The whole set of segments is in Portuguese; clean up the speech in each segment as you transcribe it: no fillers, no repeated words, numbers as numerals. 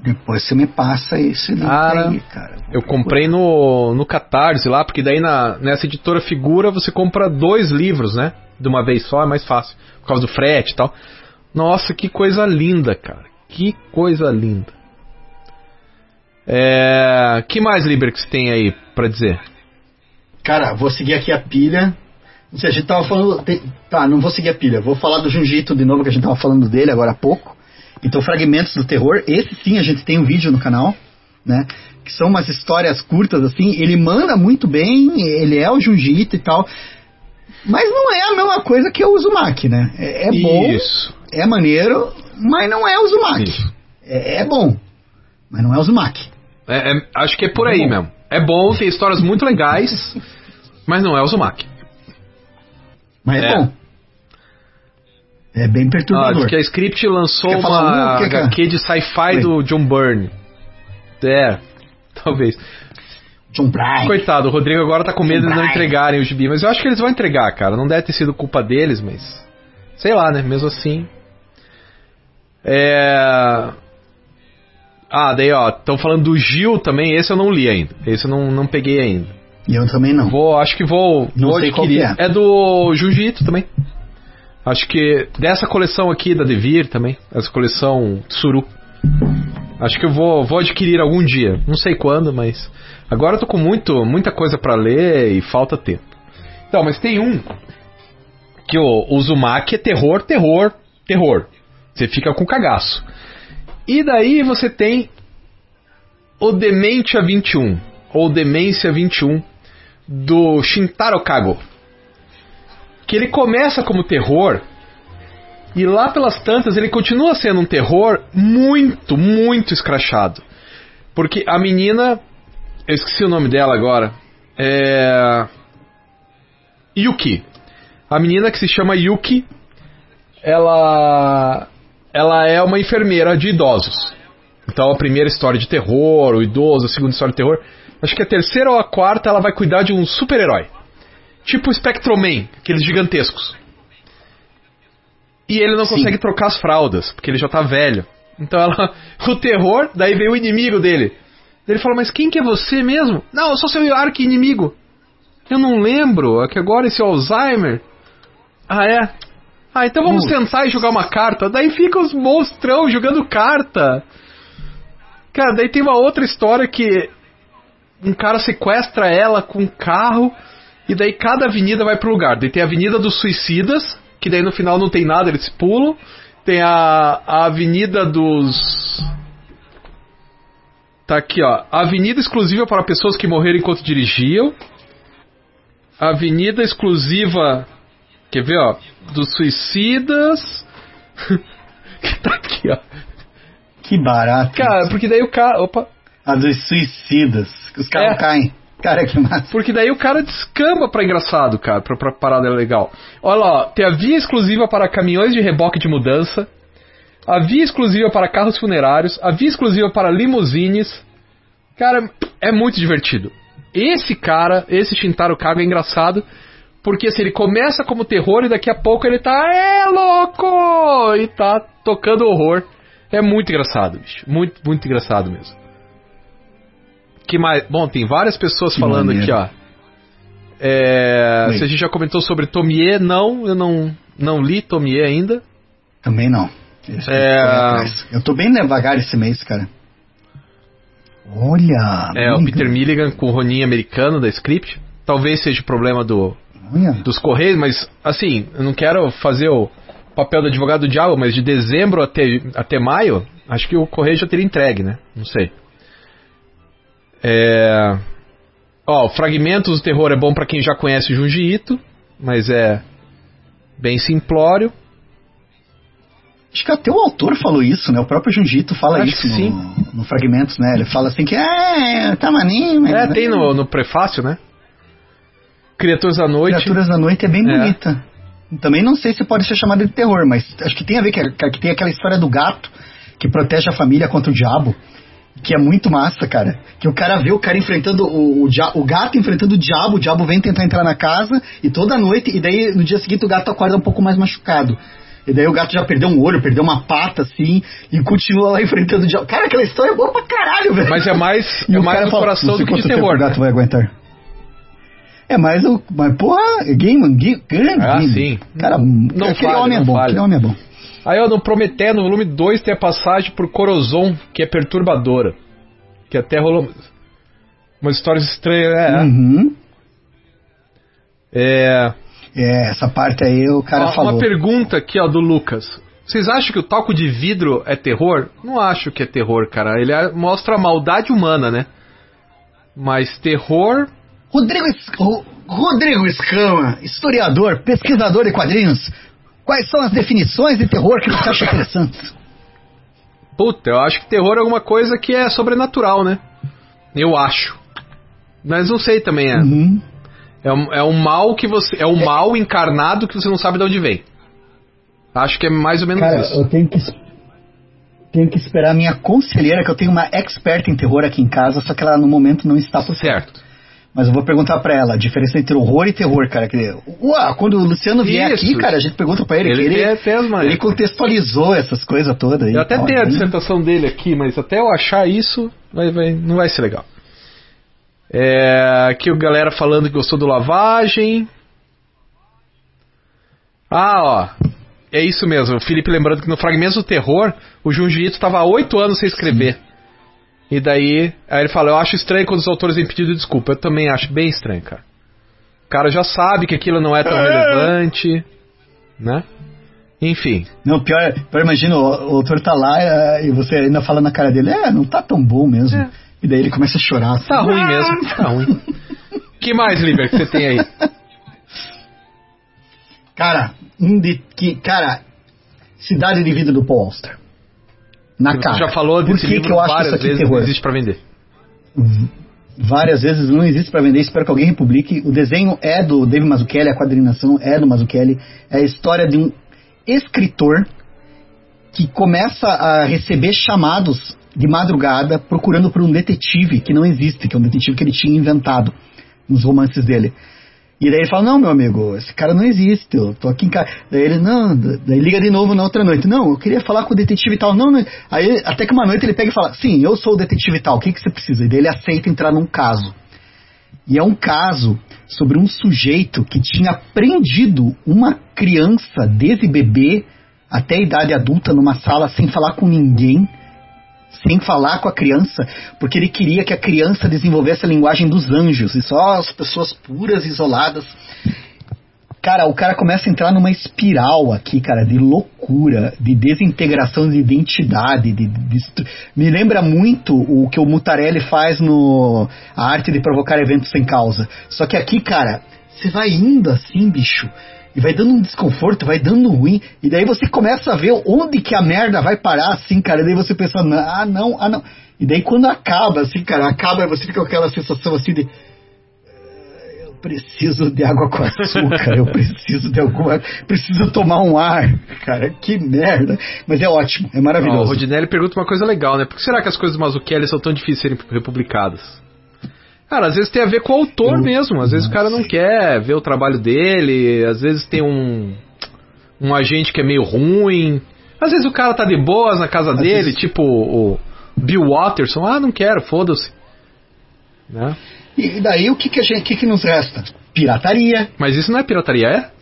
Depois você me passa esse link aí, cara. Eu comprei no Catarse lá, porque daí nessa editora Figura você compra 2 livros, né? De uma vez só, é mais fácil. Por causa do frete e tal. Nossa, que coisa linda, cara. Que coisa linda. Que mais, Liber, que você tem aí pra dizer? Cara, vou seguir aqui a pilha. Não sei, a gente tava falando... Tá, não vou seguir a pilha. Vou falar do Junji Ito de novo, que a gente tava falando dele agora há pouco. Então, Fragmentos do Terror. Esse sim, a gente tem um vídeo no canal, né? Que são umas histórias curtas, assim. Ele manda muito bem, ele é o Junji Ito e tal. Mas não é a mesma coisa que o Uzumaki, né? É bom, Isso. É maneiro, mas não é o Uzumaki. Isso. É bom, mas não é o Uzumaki. Acho que é por aí mesmo. É bom, tem histórias muito legais, mas não é o Uzumaki. Mas é bom. É bem perturbador. Diz que a Script lançou uma HQ de sci-fi do John Byrne. Talvez. John Byrne. Coitado, o Rodrigo agora tá com medo de não entregarem o gibi. Mas eu acho que eles vão entregar, cara. Não deve ter sido culpa deles, mas... sei lá, né? Mesmo assim... daí, ó, estão falando do Gil também. Esse eu não li ainda. Esse eu não peguei ainda. E eu também não. Acho que vou adquirir. É do Junji Ito também. Acho que dessa coleção aqui da Devir também. Essa coleção Tsuru. Acho que eu vou adquirir algum dia. Não sei quando, mas... agora eu tô com muita coisa pra ler e falta tempo. Então, mas tem um... que o Uzumaki é terror. Você fica com cagaço. E daí você tem o Dementia 21, ou Demência 21, do Shintaro Kago. Que ele começa como terror, e lá pelas tantas ele continua sendo um terror muito, muito escrachado. Porque a menina, eu esqueci o nome dela agora, Yuki. A menina que se chama Yuki, ela é uma enfermeira de idosos. Então a primeira história de terror, o idoso, a segunda história de terror. Acho que a terceira ou a quarta ela vai cuidar de um super-herói. Tipo o Spectroman, aqueles gigantescos. E ele não consegue trocar as fraldas, porque ele já tá velho. Então o terror, daí vem o inimigo dele. Ele fala, mas quem que é você mesmo? Não, eu sou seu arqui-inimigo. Eu não lembro, é que agora esse Alzheimer... então vamos sentar e jogar uma carta. Daí fica os monstrão jogando carta. Cara, daí tem uma outra história que um cara sequestra ela com um carro. E daí cada avenida vai pro lugar. Daí tem a Avenida dos Suicidas, que daí no final não tem nada, eles pulam. Tem a Avenida dos... tá aqui, ó. Avenida exclusiva para pessoas que morreram enquanto dirigiam. Avenida exclusiva... quer ver, ó? Dos Suicidas. Tá aqui, ó. Que barato. Cara, porque daí o cara... opa. A dos Suicidas. Os caras caem. Cara, que massa. Porque daí o cara descamba pra engraçado, cara. Pra parada legal. Olha lá, ó. Tem a via exclusiva para caminhões de reboque de mudança. A via exclusiva para carros funerários. A via exclusiva para limusines. Cara, é muito divertido. Esse Shintaro Kago é engraçado. Porque assim, ele começa como terror e daqui a pouco ele tá... louco! E tá tocando horror. É muito engraçado, bicho. Muito, muito engraçado mesmo. Que mais? Bom, tem várias pessoas falando maneiro. Aqui, ó. Se a gente já comentou sobre Tomie, não. Eu não li Tomie ainda. Também não. Eu tô bem devagar esse mês, cara. Olha! O Peter Milligan com o Ronin americano da Script. Talvez seja o problema dos Correios, mas assim, eu não quero fazer o papel do advogado do diabo, mas de dezembro até maio, acho que o Correio já teria entregue, né? Não sei. Fragmentos do Terror é bom pra quem já conhece o Junji Ito, mas é bem simplório. Acho que até o autor falou isso, né? O próprio Junji Ito fala isso no Fragmentos, né? Ele fala assim que tá maninho, mas... tem no prefácio, né? Criaturas da Noite. Criaturas da Noite é bem bonita. Também não sei se pode ser chamada de terror, mas acho que tem a ver que tem aquela história do gato que protege a família contra o diabo, que é muito massa, cara. Que o cara vê o cara enfrentando o gato enfrentando o diabo vem tentar entrar na casa e toda noite, e daí no dia seguinte o gato acorda um pouco mais machucado. E daí o gato já perdeu um olho, perdeu uma pata, assim, e continua lá enfrentando o diabo. Cara, aquela história é boa pra caralho, velho. Mas é mais do coração do que de terror. O gato vai aguentar. Mas porra, grande game. Sim. Cara, aquele homem é bom. Aí, no Prometeu, no volume 2, tem a passagem por Corozon, que é perturbadora. Que até rolou umas histórias estranhas, essa parte aí o cara falou. Uma pergunta aqui, do Lucas. Vocês acham que o talco de vidro é terror? Não acho que é terror, cara. Ele mostra a maldade humana, né? Mas terror... Rodrigo Escama, historiador, pesquisador de quadrinhos. Quais são as definições de terror que você acha interessantes? Puta, eu acho que terror é alguma coisa que é sobrenatural, né? Eu acho. Mas não sei também, É um mal que você... É um mal encarnado que você não sabe de onde vem. Acho que é mais ou menos isso. Cara, eu tenho que esperar a minha conselheira, que eu tenho uma expert em terror aqui em casa, só que ela no momento não está por certo. Mas eu vou perguntar pra ela a diferença entre horror e terror, cara. Quando o Luciano vier aqui, cara, a gente pergunta pra ele. Ele contextualizou essas coisas todas aí. Eu até tenho a dissertação dele aqui, mas até eu achar isso, não vai ser legal. Aqui o galera falando que gostou do Lavagem. É isso mesmo. O Felipe lembrando que no Fragmentos do Terror, o Junji Ito estava há 8 anos sem escrever. Sim. E daí, aí ele fala, eu acho estranho quando os autores têm pedido desculpa. Eu também acho bem estranho, cara. O cara já sabe que aquilo não é tão relevante, né? Enfim. Não, pior imagina, o autor tá lá e você ainda fala na cara dele, não tá tão bom mesmo. E daí ele começa a chorar. Assim, tá ruim mesmo, tá ruim. Que mais, Liber, que você tem aí? Cara, Cidade de Vida do Paul Auster. Na cara. Você já falou desse livro que eu acho várias vezes, não existe pra vender. Várias vezes não existe pra vender, espero que alguém republique. O desenho é do Dave Mazzucchelli, a quadrinação é do Mazzucchelli. É a história de um escritor que começa a receber chamados de madrugada procurando por um detetive que não existe, que é um detetive que ele tinha inventado nos romances dele. E daí ele fala, não, meu amigo, esse cara não existe, eu tô aqui em casa. Daí ele, daí liga de novo na outra noite. Não, eu queria falar com o detetive e tal. Não. Aí até que uma noite ele pega e fala, sim, eu sou o detetive e tal, o que você precisa? E daí ele aceita entrar num caso. E é um caso sobre um sujeito que tinha prendido uma criança desde bebê até a idade adulta numa sala sem falar com ninguém, sem falar com a criança, porque ele queria que a criança desenvolvesse a linguagem dos anjos, e só as pessoas puras, isoladas. Cara, o cara começa a entrar numa espiral aqui, cara, de loucura, de desintegração de identidade, me lembra muito o que o Mutarelli faz no A Arte de Provocar Eventos Sem Causa. Só que aqui, cara, você vai indo assim, bicho, e vai dando um desconforto, vai dando ruim, e daí você começa a ver onde que a merda vai parar, assim, cara, e daí você pensa, não. E daí quando acaba, assim, cara, e você fica com aquela sensação assim de... Eu preciso de água com açúcar, preciso tomar um ar, cara, que merda. Mas é ótimo, é maravilhoso. O Rodinelli pergunta uma coisa legal, né? Por que será que as coisas do Mazzucchelli são tão difíceis de serem republicadas? Cara, às vezes tem a ver com o autor mesmo. Às vezes o cara não quer ver o trabalho dele. Às vezes tem um agente que é meio ruim. Às vezes o cara tá de boas na casa dele, tipo o Bill Watterson. Não quero, foda-se. Né? E daí o que nos resta? Pirataria. Mas isso não é pirataria, é?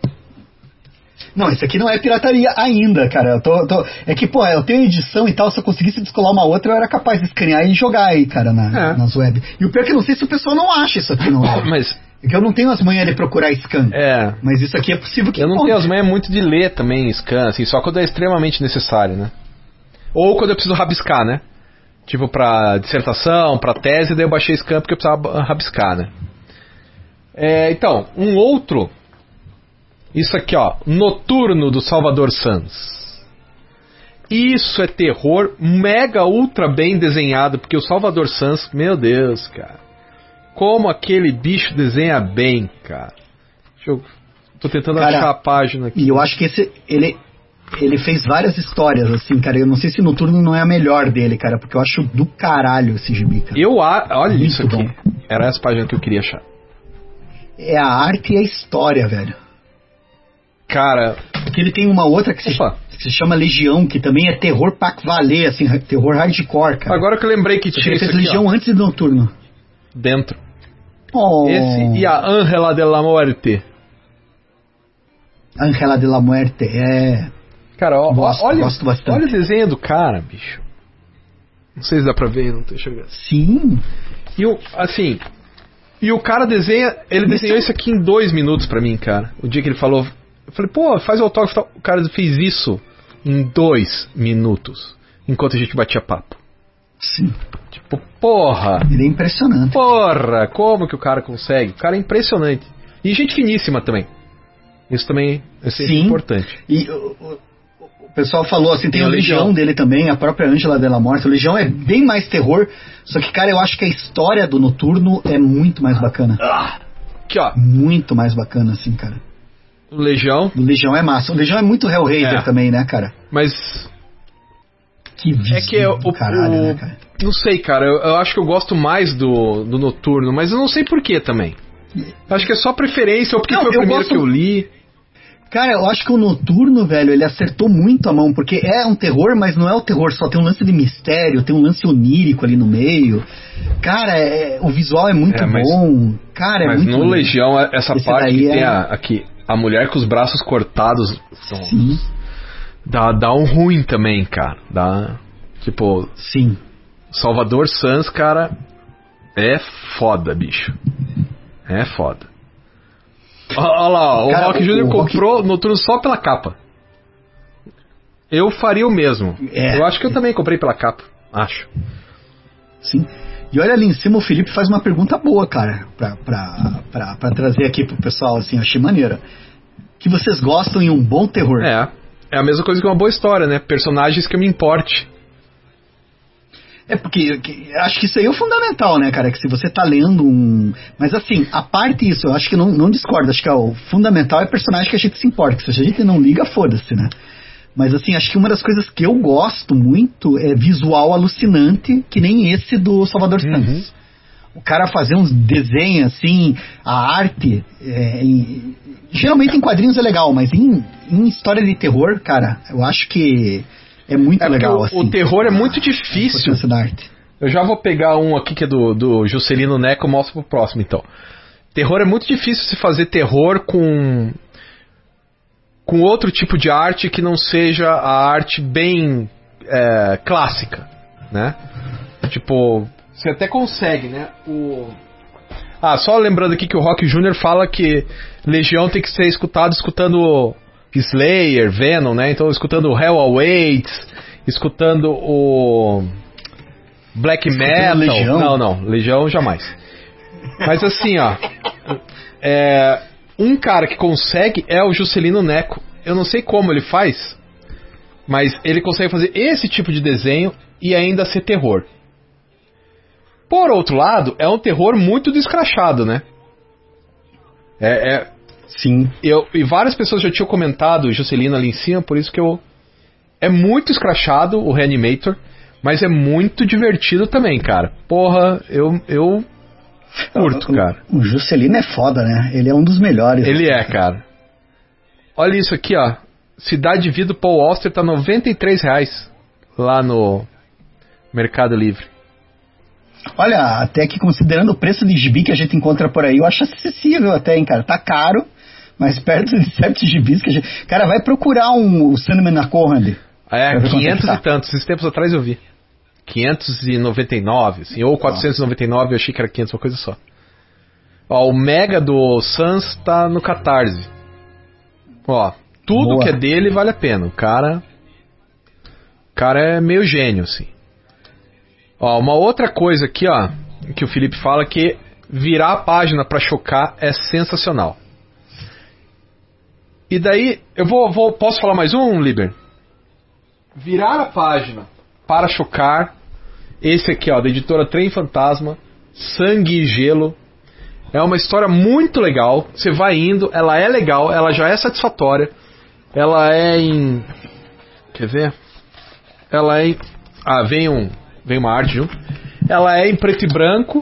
Não, isso aqui não é pirataria ainda, cara. É que, eu tenho edição e tal, se eu conseguisse descolar uma outra, eu era capaz de escanear e jogar aí, cara, nas web. E o pior é que eu não sei se o pessoal não acha isso aqui, não é? Mas... É que eu não tenho as manhas de procurar scan. Mas isso aqui é possível que... Eu não tenho as manhas muito de ler também scan, assim, só quando é extremamente necessário, né? Ou quando eu preciso rabiscar, né? Tipo, pra dissertação, pra tese, daí eu baixei scan porque eu precisava rabiscar, né? Então, um outro... Isso aqui, ó, Noturno do Salvador Sanz. Isso é terror mega ultra bem desenhado, porque o Salvador Sanz, meu Deus, cara, como aquele bicho desenha bem, cara. Tô tentando achar a página aqui. E eu acho que ele fez várias histórias, assim, cara. Eu não sei se Noturno não é a melhor dele, cara, porque eu acho do caralho esse gibi, cara. Olha muito isso aqui. Bom. Era essa página que eu queria achar. É a arte e a história, velho. Cara... Porque ele tem uma outra que se chama Legião, que também é terror pra valer, assim, terror hardcore, cara. Agora que eu lembrei que tinha isso aqui, Legião antes de Noturno. Dentro. Oh. Esse e a Ángela de la Muerte. Ángela de la Muerte, é... Cara, gosto bastante. Olha o desenho do cara, bicho. Não sei se dá pra ver, não tô enxergando. Sim. E o cara desenha... Ele desenhou isso aqui em 2 minutos pra mim, cara. O dia que ele falou... Eu falei, pô, faz o autógrafo. O cara fez isso em 2 minutos. Enquanto a gente batia papo. Sim. Tipo, porra. Ele é impressionante. Porra, como que o cara consegue? O cara é impressionante. E gente finíssima também. Isso também é sempre importante. E o pessoal falou assim, tem o Legião dele também, a própria Ángela de la Morte. O Legião é bem mais terror, só que, cara, eu acho que a história do Noturno é muito mais bacana. Aqui, ó. Muito mais bacana, assim, cara. O Legião é massa. O Legião é muito Hellraiser também, né, cara? Mas... Que visão do caralho, né, cara? Não sei, cara. Eu acho que eu gosto mais do Noturno, mas eu não sei porquê também. Acho que é só preferência, ou porque foi o primeiro que eu li. Cara, eu acho que o Noturno, velho, ele acertou muito a mão, porque é um terror, mas não é o terror só, tem um lance de mistério, tem um lance onírico ali no meio. Cara, o visual é muito bom. Cara, mas muito no bom. Legião, essa Esse parte que tem aqui, a mulher com os braços cortados. Sim. Dá um ruim também, cara. Dá, tipo... Sim. Salvador Sanz, cara, é foda, bicho. É foda. Olha lá, o Rock Jr. comprou Noturno só pela capa. Eu faria o mesmo. Eu acho que eu também comprei pela capa. Acho. Sim. E olha ali em cima, o Felipe faz uma pergunta boa, cara, pra trazer aqui pro pessoal, assim, eu achei maneira. Que vocês gostam em um bom terror. É a mesma coisa que uma boa história, né? Personagens que eu me importe. Porque acho que isso aí é o fundamental, né, cara? Que se você tá lendo um... Mas assim, a parte disso, eu acho que não discordo. Acho que o fundamental é personagem que a gente se importa. Que se a gente não liga, foda-se, né? Mas assim, acho que uma das coisas que eu gosto muito é visual alucinante, que nem esse do Salvador Santos. O cara fazer uns desenhos assim, a arte... geralmente em quadrinhos é legal, mas em história de terror, cara, eu acho que... É muito legal, assim. O terror é muito difícil. Da arte. Eu já vou pegar um aqui que é do Juscelino Neco e mostro pro próximo, então. Terror é muito difícil se fazer terror com outro tipo de arte que não seja a arte bem clássica, né? Tipo, você até consegue, né? Só lembrando aqui que o Rock Jr. fala que Legião tem que ser escutando Slayer, Venom, né? Então escutando Hell Awaits, escutando o Black Metal. Legião? Não, Legião jamais. Mas assim, ó, um cara que consegue é o Juscelino Neco. Eu não sei como ele faz, mas ele consegue fazer esse tipo de desenho e ainda ser terror. Por outro lado, é um terror muito descrachado, né? Sim. E várias pessoas já tinham comentado o Juscelino ali em cima, por isso que é muito escrachado o Reanimator, mas é muito divertido também, cara. Porra, eu curto, cara. O Juscelino é foda, né? Ele é um dos melhores. Ele cara. Olha isso aqui, ó. Cidade de Vida do Paul Auster tá R$93 lá no Mercado Livre. Olha, até que considerando o preço de gibi que a gente encontra por aí, eu acho acessível até, hein, cara. Tá caro, mas perto de certos gibis que a gente... Cara, vai procurar o Sandman na Conrad. 500 e tantos. Esses tempos atrás eu vi. 599, assim, ou 499, eu achei que era 500, uma coisa só. Ó, o Mega do Sans tá no Catarse. Ó, tudo Boa. Que é dele vale a pena. O cara é meio gênio, assim. Ó, uma outra coisa aqui, ó, que o Felipe fala que virar a página pra chocar é sensacional. E daí, posso falar mais um, Liber? Virar a página para chocar, esse aqui, ó, da editora Trem Fantasma, Sangue e Gelo. É uma história muito legal. Você vai indo, ela é legal, ela já é satisfatória. Ela é em... Quer ver? Ela é em... Vem uma arte junto. Ela é em preto e branco,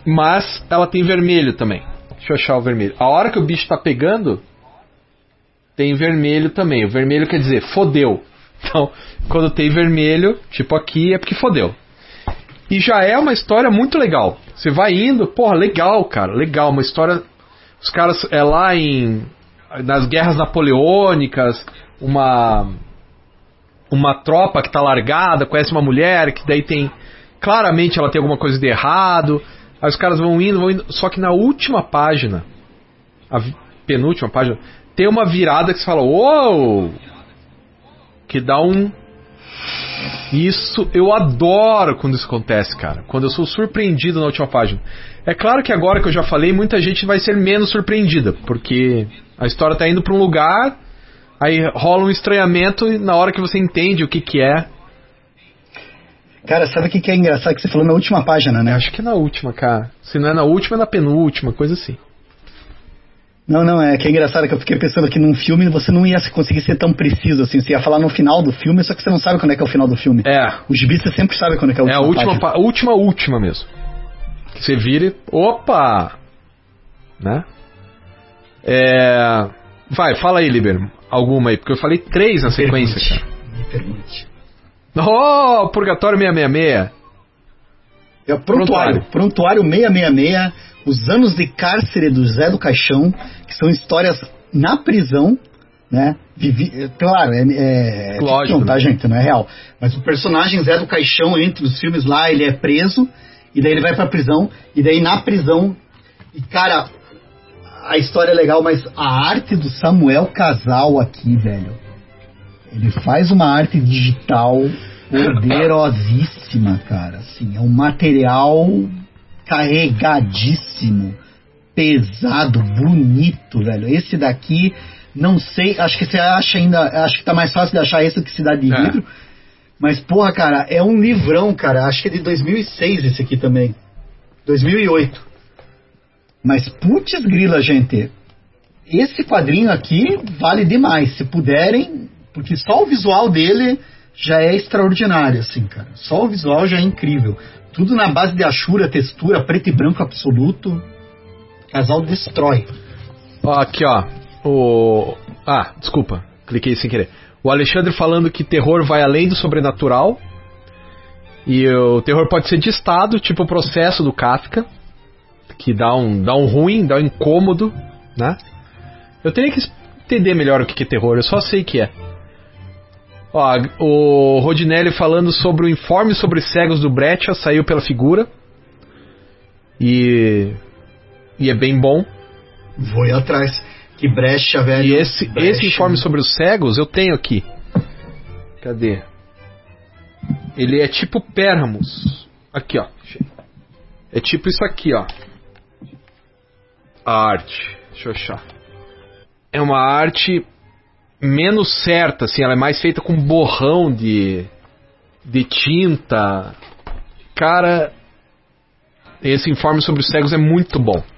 mas ela tem vermelho também. Deixa eu achar o vermelho. A hora que o bicho tá pegando, tem vermelho também. O vermelho quer dizer fodeu. Então, quando tem vermelho, tipo aqui, é porque fodeu. E já é uma história muito legal. Você vai indo, porra, legal, cara, legal. Uma história... Os caras, lá nas guerras napoleônicas, uma tropa que tá largada, conhece uma mulher, que daí tem... Claramente ela tem alguma coisa de errado. Aí os caras vão indo. Só que na última página, a penúltima página, tem uma virada que você fala, uou! Que dá um... Isso, eu adoro quando isso acontece, cara. Quando eu sou surpreendido na última página. É claro que agora que eu já falei, muita gente vai ser menos surpreendida, porque a história tá indo pra um lugar, aí rola um estranhamento e na hora que você entende o que é... Cara, sabe o que é engraçado? Que você falou na última página, né? Acho que é na última, cara. Se não é na última, é na penúltima, coisa assim. Não, é que é engraçado que eu fiquei pensando que num filme você não ia conseguir ser tão preciso assim. Você ia falar no final do filme, só que você não sabe quando é que é o final do filme. O gibi você sempre sabe quando é que é a última página. última mesmo. Que você vira e... Opa! Né? Vai, fala aí, Liber. Alguma aí, porque eu falei 3 na sequência, cara. Me pergunte. Oh, Purgatório 666. É o Prontuário 666, os anos de cárcere do Zé do Caixão, que são histórias na prisão, né? Claro, lógico, não, tá, gente? Não é real. Mas o personagem Zé do Caixão, entre os filmes lá, ele é preso, e daí ele vai pra prisão, e daí na prisão... E, cara, a história é legal, mas a arte do Samuel Casal aqui, velho... Ele faz uma arte digital poderosíssima, cara. Assim, é um material carregadíssimo, pesado, bonito, velho. Esse daqui, não sei, acho que você acha ainda, acho que tá mais fácil de achar esse do que Cidade de Vidro. Mas, porra, cara, é um livrão, cara. Acho que é de 2006 esse aqui também. 2008. Mas, putz grila, gente. Esse quadrinho aqui vale demais. Se puderem... Porque só o visual dele já é extraordinário, assim, cara. Só o visual já é incrível. Tudo na base de achura, textura, preto e branco absoluto. Casal destrói. Aqui, ó. Desculpa. Cliquei sem querer. O Alexandre falando que terror vai além do sobrenatural. E o terror pode ser de estado, tipo o Processo do Kafka. Que dá um ruim, dá um incômodo, né? Eu teria que entender melhor o que é terror. Eu só sei que é. Ó, o Rodinelli falando sobre o informe sobre cegos do Brecha, saiu pela Figura. E é bem bom. Vou ir atrás. Que brecha, velho. E esse informe sobre os cegos eu tenho aqui. Cadê? Ele é tipo Perramos. Aqui, ó. É tipo isso aqui, ó. A arte. Deixa eu achar. É uma arte... menos certa, assim, ela é mais feita com borrão de tinta. Cara, esse informe sobre os cegos é muito bom.